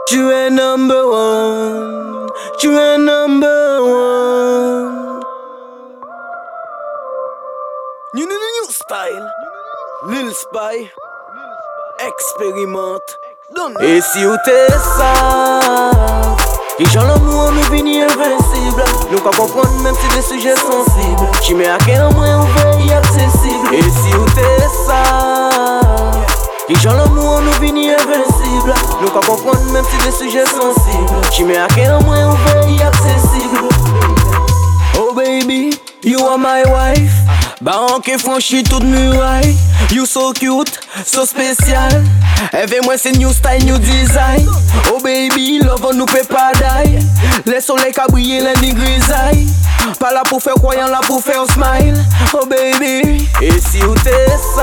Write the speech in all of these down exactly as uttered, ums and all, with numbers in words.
Tu es number one, tu es number one. New, new, new, new style, Lil Spy, expérimente. Et si ou t'es ça, et j'en l'amour nous vini invincible. Nous qu'à comprendre même si des sujets sensibles. Tu mets à quel moyen ouvert et accessible. Et si ou t'es ça, et j'en l'amour nous vini invincible. Nous qu'à comprendre même si des sujets sensibles. Tu mets à quel moyen ouvert et accessible. Oh baby, you are my wife. Baron qui franchit toute muraille. You so cute, so spécial. Avec moi c'est new style, new design. Oh baby, love on nous peut pas die. Les soleils qui brillent, les nuits grisailles. Pas là pour faire croyant, là pour faire smile. Oh baby, et si ou t'es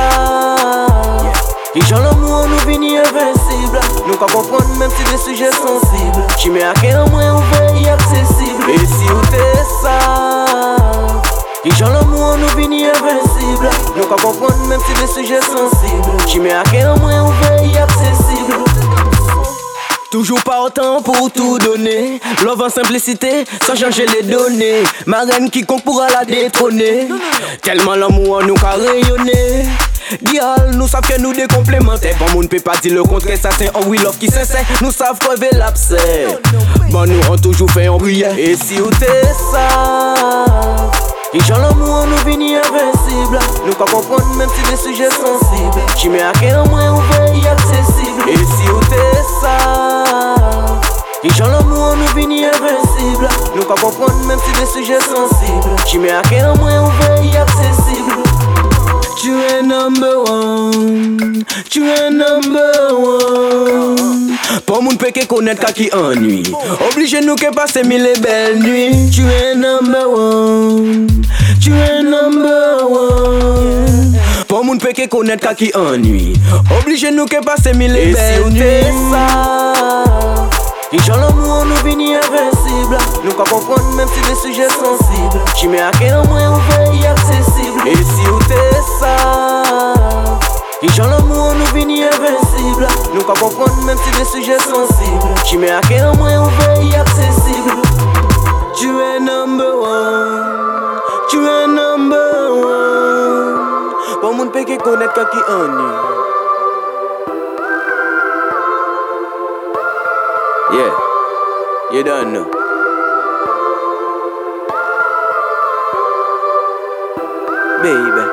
ça, et j'en l'amour nous vini invincible. Nous qu'à comprendre même si des sujets sensibles. Tu mets à quel moyen ouvert et accessible. Et si ou t'es ça, et j'en l'amour nous vini invincible. Nous qu'à comprendre même si des sujets sensibles. Tu mets à quel moyen ouvert et accessible. Toujours pas autant pour tout donner. Love en simplicité, sans changer les données. Ma reine quiconque pourra la détrôner. Tellement l'amour nous qu'a rayonné. Girl, nous savons que nous décomplémenter. Bon, moun peut pas dire le contraire, ça c'est un we love qui sincère. Nous savons crever l'abcès. Bon, nous on toujours fait un bruit. Et si ou t'es ça, et j'en l'amour nous vini invincible. Nous qu'à comprendre même si des sujets sensibles. Tu mets à quel moyen ouvert et accessible. Et si ou t'es ça, et j'en l'amour nous vini invincible. Nous qu'à comprendre même si des sujets sensibles. Tu mets à quel moyen ouvert et accessible. Tu es number one, tu es number one. Pour moun peut que connaître qui ennuie. Obligé nous que passer mille et belles nuits. Tu es number one, tu es number one. Pour moun peut que connaître qui ennuie. Obligé nous que passer mille et belles nuits. Et si ou t'es ça, et j'en l'amour nous vini invincible. Nous qu'à comprendre même si des sujets sensibles. Tu mets à quel moyen ouvert et accessible. Et si ou t'es ça, et j'en l'amour nous vini invincible. Nous qu'à comprendre même si des sujets sensibles. Tu mets à quel moyen ouvert et accessible. Tu es number one, tu es number one. Pour moun peut que connaître qui ennuie. Yeah, you don't know. Baby.